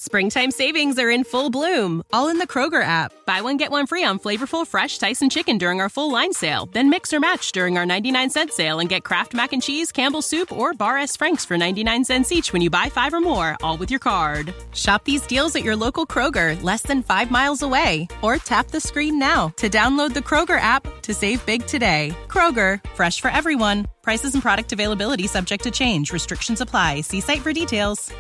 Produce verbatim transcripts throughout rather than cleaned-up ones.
Springtime savings are in full bloom, all in the Kroger app. Buy one, get one free on flavorful, fresh Tyson chicken during our full line sale. Then mix or match during our ninety-nine cent sale and get Kraft Mac and Cheese, Campbell's Soup, or Bar S. Frank's for ninety-nine cents each when you buy five or more, all with your card. Shop these deals at your local Kroger, less than five miles away. Or tap the screen now to download the Kroger app to save big today. Kroger, fresh for everyone. Prices and product availability subject to change. Restrictions apply. See site for details.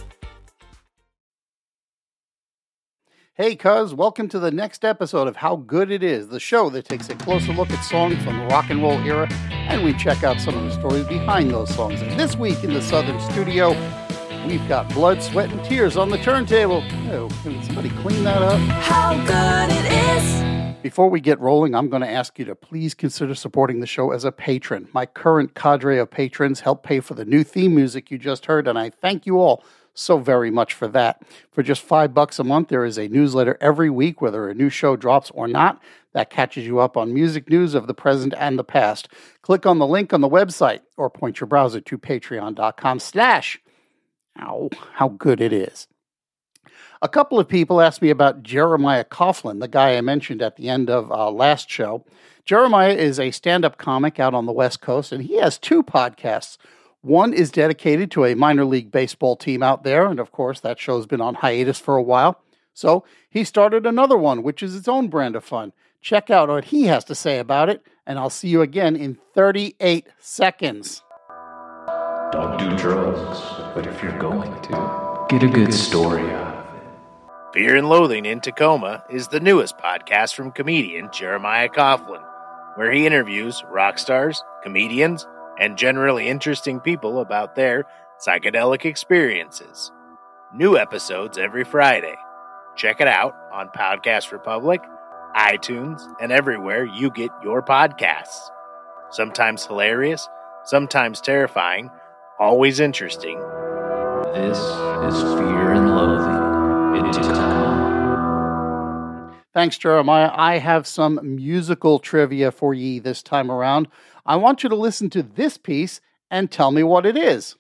Hey, cuz, welcome to the next episode of How Good It Is, the show that takes a closer look at songs from the rock and roll era, and we check out some of the stories behind those songs. And this week in the Southern Studio, we've got Blood, Sweat, and Tears on the turntable. Oh, can somebody clean that up? How good it is! Before we get rolling, I'm going to ask you to please consider supporting the show as a patron. My current cadre of patrons help pay for the new theme music you just heard, and I thank you all so very much for that. For just five bucks a month, there is a newsletter every week, whether a new show drops or not, that catches you up on music news of the present and the past. Click on the link on the website or point your browser to patreon.com slash ow, how good it is. A couple of people asked me about Jeremiah Coughlin, the guy I mentioned at the end of uh, last show. Jeremiah is a stand-up comic out on the West Coast, and he has two podcasts. One is dedicated to a minor league baseball team out there, and of course that show's been on hiatus for a while. So he started another one, which is its own brand of fun. Check out what he has to say about it, and I'll see you again in thirty-eight seconds. Don't do drugs, but if you're going to, get a good story out of it. Fear and Loathing in Tacoma is the newest podcast from comedian Jeremiah Coughlin, where he interviews rock stars, comedians, and generally interesting people about their psychedelic experiences. New episodes every Friday. Check it out on Podcast Republic, iTunes, and everywhere you get your podcasts. Sometimes hilarious, sometimes terrifying, always interesting. This is Fear and Loathing in Tacoma. Thanks, Jeremiah. I have some musical trivia for ye this time around. I want you to listen to this piece and tell me what it is.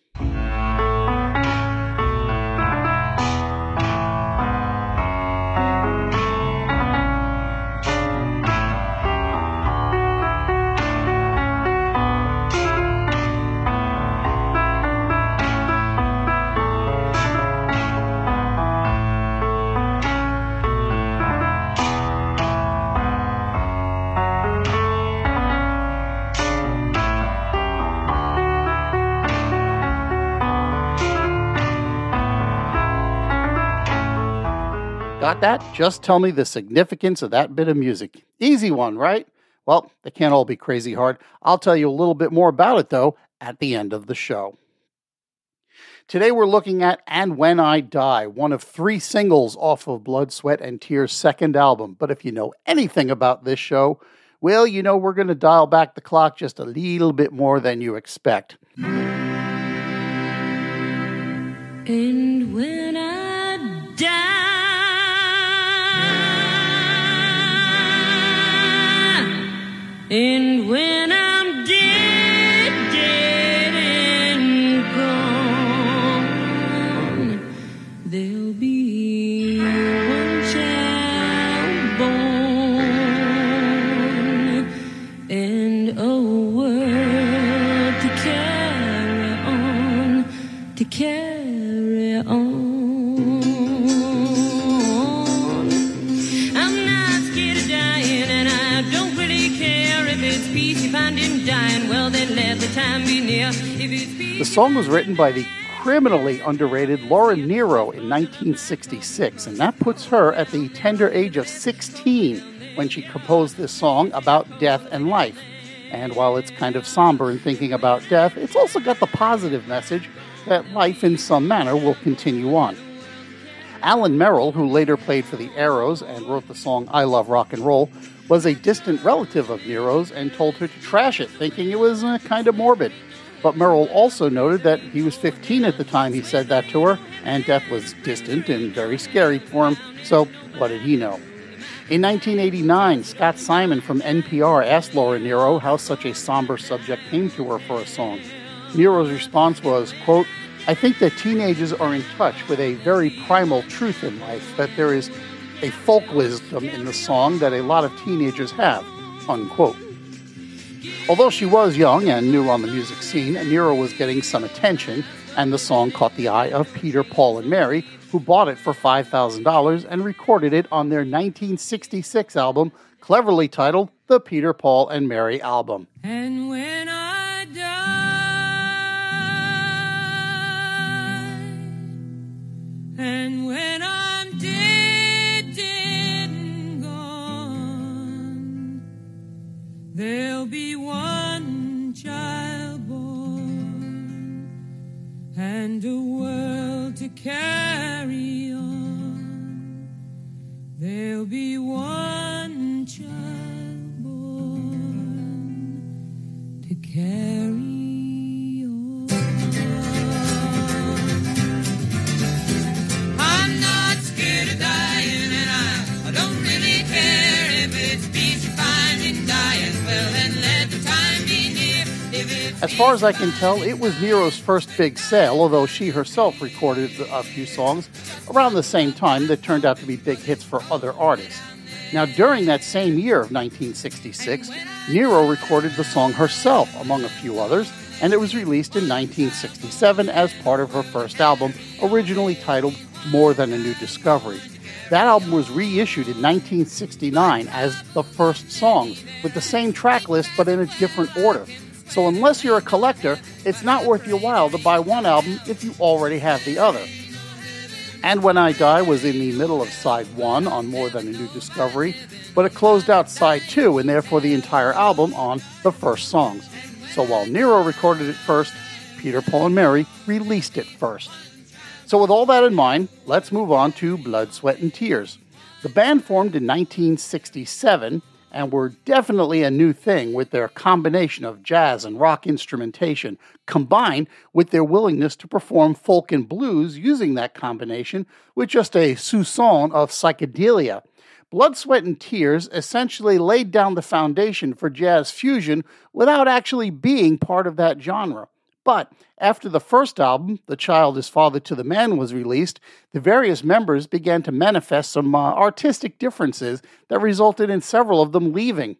Got that? Just tell me the significance of that bit of music. Easy one, right? Well, they can't all be crazy hard. I'll tell you a little bit more about it, though, at the end of the show. Today we're looking at And When I Die, one of three singles off of Blood, Sweat, and Tears' second album. But if you know anything about this show, well, you know we're going to dial back the clock just a little bit more than you expect. And when I die, and when I'm dead, dead and gone, there'll be one child born and a world to carry on, to carry on. I'm not scared of dying, and I don't really care if it's peace. If I'm dying, well then let the time be near. If it's peace, The song was written by the criminally underrated Laura Nyro in nineteen sixty-six, and that puts her at the tender age of sixteen when she composed this song about death and life. And while it's kind of somber in thinking about death, it's also got the positive message that life in some manner will continue on. Alan Merrill, who later played for the Arrows and wrote the song I Love Rock and Roll, was a distant relative of Nyro's and told her to trash it, thinking it was uh, kind of morbid. But Merrill also noted that he was fifteen at the time he said that to her, and death was distant and very scary for him, so what did he know? In nineteen eighty-nine, Scott Simon from N P R asked Laura Nyro how such a somber subject came to her for a song. Nyro's response was, quote, I think that teenagers are in touch with a very primal truth in life, that there is a folk wisdom in the song that a lot of teenagers have, unquote. Although she was young and new on the music scene, Nero was getting some attention, and the song caught the eye of Peter, Paul, and Mary, who bought it for five thousand dollars and recorded it on their nineteen sixty-six album, cleverly titled The Peter, Paul, and Mary Album. And when I die, and when I'm dead, dead and gone, there'll be one child born and a world to carry on. There'll be one child born to carry on. I'm not scared of dying, and I, I don't really care if it's peace you find in dying. Well, then let the time be near. If it's As far as I can tell, it was Nero's first big sale, although she herself recorded a few songs around the same time that turned out to be big hits for other artists. Now, during that same year of nineteen sixty-six, Nero recorded the song herself, among a few others, and it was released in nineteen sixty-seven as part of her first album, originally titled More Than a New Discovery. That album was reissued in nineteen sixty-nine as The First Songs, with the same track list but in a different order. So unless you're a collector, it's not worth your while to buy one album if you already have the other. And When I Die was in the middle of side one on More Than a New Discovery, but it closed out side two and therefore the entire album on The First Songs. So while Nero recorded it first, Peter, Paul, and Mary released it first. So with all that in mind, let's move on to Blood, Sweat, and Tears. The band formed in nineteen sixty-seven and were definitely a new thing with their combination of jazz and rock instrumentation, combined with their willingness to perform folk and blues using that combination with just a soupçon of psychedelia. Blood, Sweat, and Tears essentially laid down the foundation for jazz fusion without actually being part of that genre. But after the first album, The Child is Father to the Man, was released, the various members began to manifest some uh, artistic differences that resulted in several of them leaving.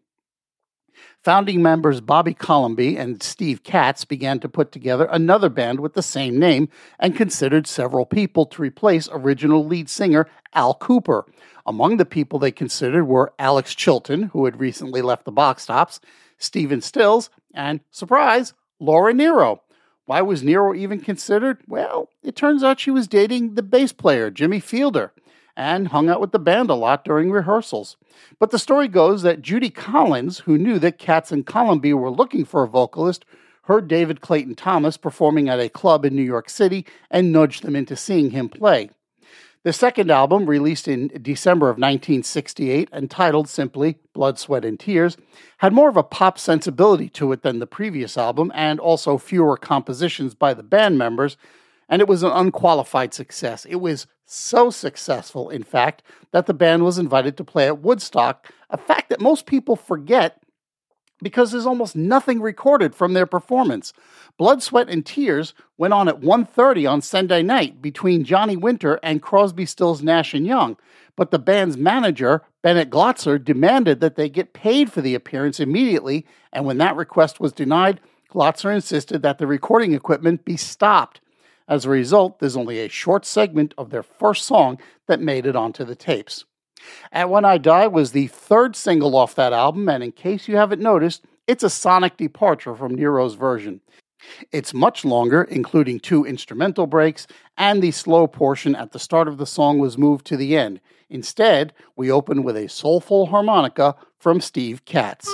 Founding members Bobby Colomby and Steve Katz began to put together another band with the same name and considered several people to replace original lead singer Al Cooper. Among the people they considered were Alex Chilton, who had recently left the Box Tops, Stephen Stills, and, surprise, Laura Nyro. Why was Nyro even considered? Well, it turns out she was dating the bass player, Jimmy Fielder, and hung out with the band a lot during rehearsals. But the story goes that Judy Collins, who knew that Katz and Colomby were looking for a vocalist, heard David Clayton Thomas performing at a club in New York City and nudged them into seeing him play. The second album, released in December of nineteen sixty-eight and titled simply Blood, Sweat, and Tears, had more of a pop sensibility to it than the previous album and also fewer compositions by the band members, and it was an unqualified success. It was so successful, in fact, that the band was invited to play at Woodstock, a fact that most people forget because there's almost nothing recorded from their performance. Blood, Sweat, and Tears went on at one thirty on Sunday night between Johnny Winter and Crosby, Stills, Nash and Young, but the band's manager, Bennett Glotzer, demanded that they get paid for the appearance immediately, and when that request was denied, Glotzer insisted that the recording equipment be stopped. As a result, there's only a short segment of their first song that made it onto the tapes. And When I Die was the third single off that album, and in case you haven't noticed, it's a sonic departure from Nyro's version. It's much longer, including two instrumental breaks, and the slow portion at the start of the song was moved to the end. Instead, we open with a soulful harmonica from Steve Katz.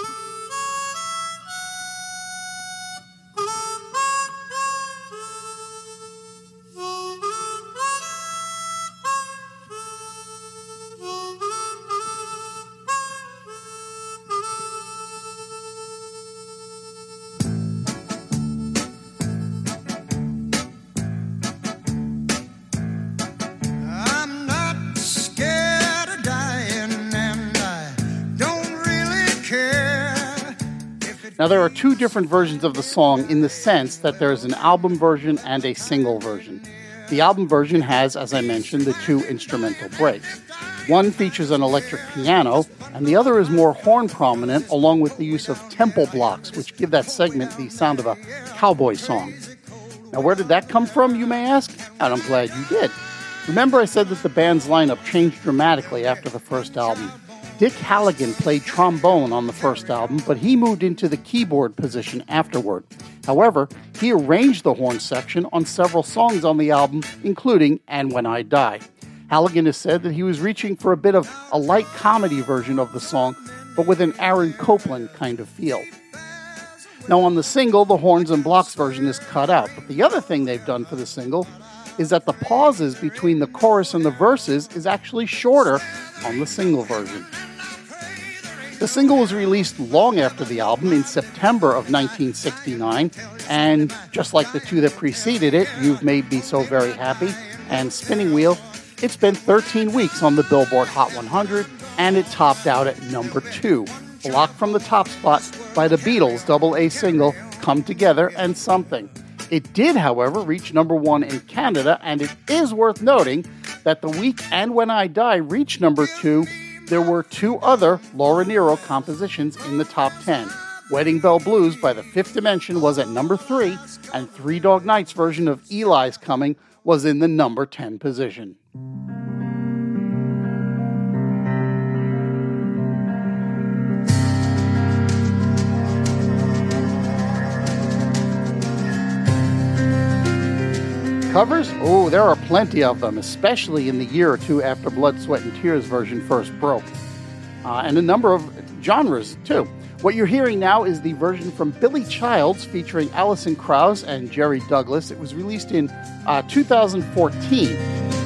Care. Now, there are two different versions of the song in the sense that there is an album version and a single version. The album version has, as I mentioned, the two instrumental breaks. One features an electric piano, and the other is more horn prominent, along with the use of tempo blocks, which give that segment the sound of a cowboy song. Now, where did that come from, you may ask? And I'm glad you did. Remember I said that the band's lineup changed dramatically after the first album. Dick Halligan played trombone on the first album, but he moved into the keyboard position afterward. However, he arranged the horn section on several songs on the album, including And When I Die. Halligan has said that he was reaching for a bit of a light comedy version of the song, but with an Aaron Copland kind of feel. Now on the single, the horns and blocks version is cut out, but the other thing they've done for the single is that the pauses between the chorus and the verses is actually shorter on the single version. The single was released long after the album in September of nineteen sixty-nine, and just like the two that preceded it, You've Made Me So Very Happy and Spinning Wheel, it spent thirteen weeks on the Billboard Hot one hundred, and it topped out at number two, blocked from the top spot by the Beatles' double A single, Come Together and Something. It did, however, reach number one in Canada, and it is worth noting that the week And When I Die reached number two, there were two other Laura Nyro compositions in the top ten. Wedding Bell Blues by the Fifth Dimension was at number three, and Three Dog Night's version of Eli's Coming was in the number ten position. Covers? Oh, there are plenty of them, especially in the year or two after Blood, Sweat and Tears version first broke. Uh, and a number of genres, too. What you're hearing now is the version from Billy Childs featuring Alison Krauss and Jerry Douglas. It was released in uh, two thousand fourteen.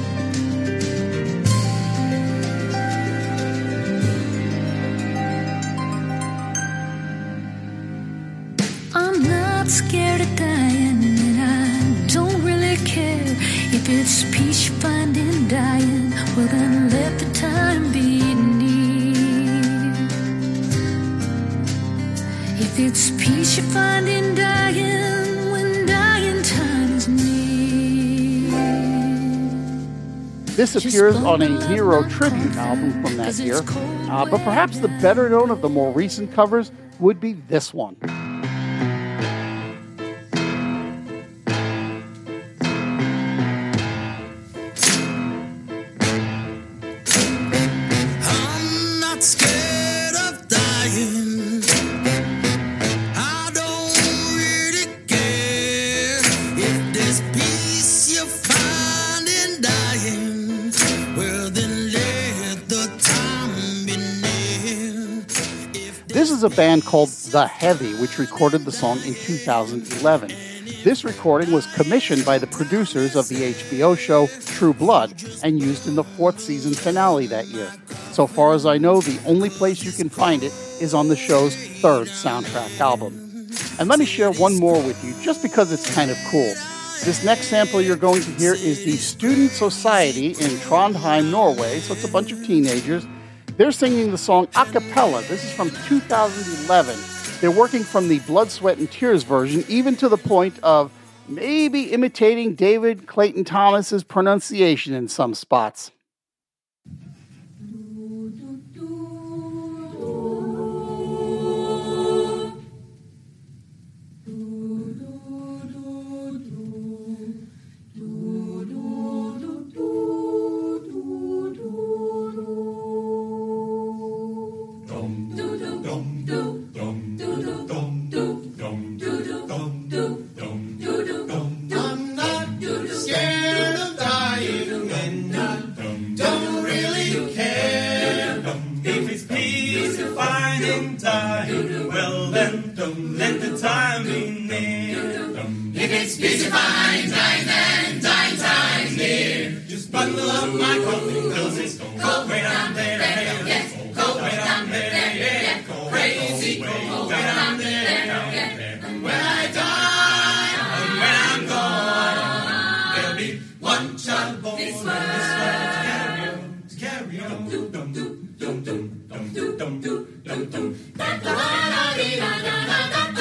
I'm not scared of dying, and I don't really care if it's peace you find in dying. Well, then let the time be near. If it's peace you find in dying, when dying time is near. This appears on a Nyro tribute album from that year, uh, but perhaps the better known of the more recent covers would be this one. This is a band called The Heavy, which recorded the song in two thousand eleven. This recording was commissioned by the producers of the H B O show True Blood and used in the fourth season finale that year. So far as I know, the only place you can find it is on the show's third soundtrack album. And let me share one more with you, just because it's kind of cool. This next sample you're going to hear is the Student Society in Trondheim, Norway, so it's a bunch of teenagers. They're singing the song a cappella. This is from two thousand eleven. They're working from the Blood, Sweat, and Tears version, even to the point of maybe imitating David Clayton Thomas's pronunciation in some spots. Dum dum dum dum dum dum dum dum dum dum dum dum dum dum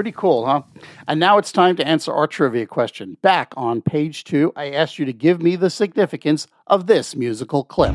Pretty cool, huh? And now it's time to answer our trivia question. Back on page two, I asked you to give me the significance of this musical clip.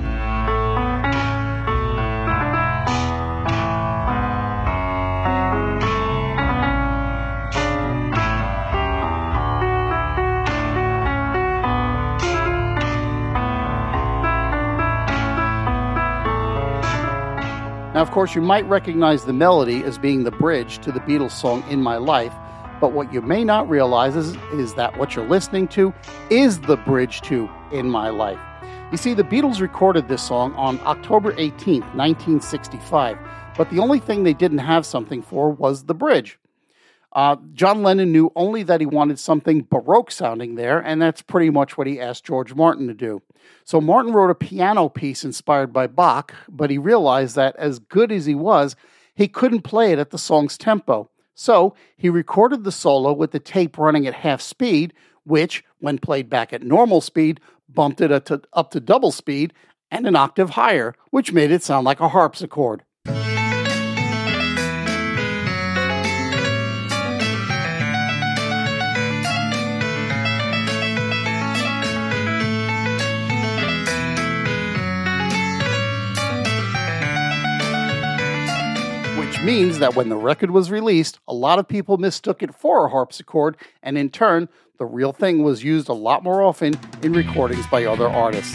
Now, of course, you might recognize the melody as being the bridge to the Beatles song In My Life, but what you may not realize is, is that what you're listening to is the bridge to In My Life. You see, the Beatles recorded this song on October eighteenth, nineteen sixty-five, but the only thing they didn't have something for was the bridge. Uh, John Lennon knew only that he wanted something Baroque sounding there, and that's pretty much what he asked George Martin to do. So Martin wrote a piano piece inspired by Bach, but he realized that as good as he was, he couldn't play it at the song's tempo. So he recorded the solo with the tape running at half speed, which, when played back at normal speed, bumped it up to, up to double speed and an octave higher, which made it sound like a harpsichord. Means that when the record was released, a lot of people mistook it for a harpsichord, and in turn, the real thing was used a lot more often in recordings by other artists.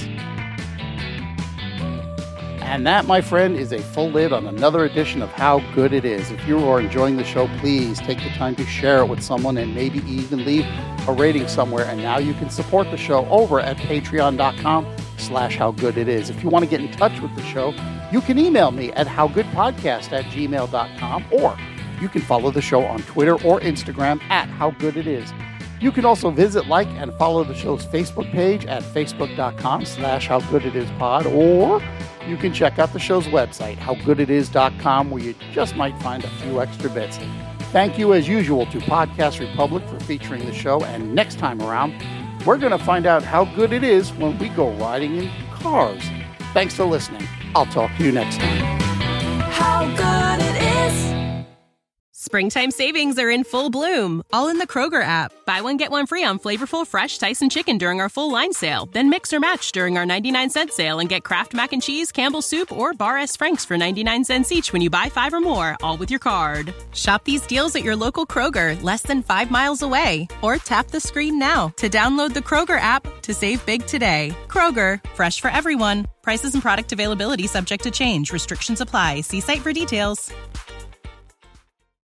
And that, my friend, is a full lid on another edition of How Good It Is. If you are enjoying the show, please take the time to share it with someone and maybe even leave a rating somewhere. And now you can support the show over at patreon.com slash how good it is. If you want to get in touch with the show, you can email me at howgoodpodcast at gmail dot com, or you can follow the show on Twitter or Instagram at howgooditis. You can also visit, like, and follow the show's Facebook page at facebook.com slash howgooditispod, or you can check out the show's website, how good it is dot com, where you just might find a few extra bits. Thank you, as usual, to Podcast Republic for featuring the show, and next time around, we're going to find out how good it is when we go riding in cars. Thanks for listening. I'll talk to you next time. How good it is. Springtime savings are in full bloom, all in the Kroger app. Buy one, get one free on flavorful, fresh Tyson chicken during our full line sale. Then mix or match during our ninety-nine cent sale and get Kraft Mac and Cheese, Campbell's Soup, or Bar S. Frank's for ninety-nine cents each when you buy five or more, all with your card. Shop these deals at your local Kroger, less than five miles away. Or tap the screen now to download the Kroger app to save big today. Kroger, fresh for everyone. Prices and product availability subject to change. Restrictions apply. See site for details.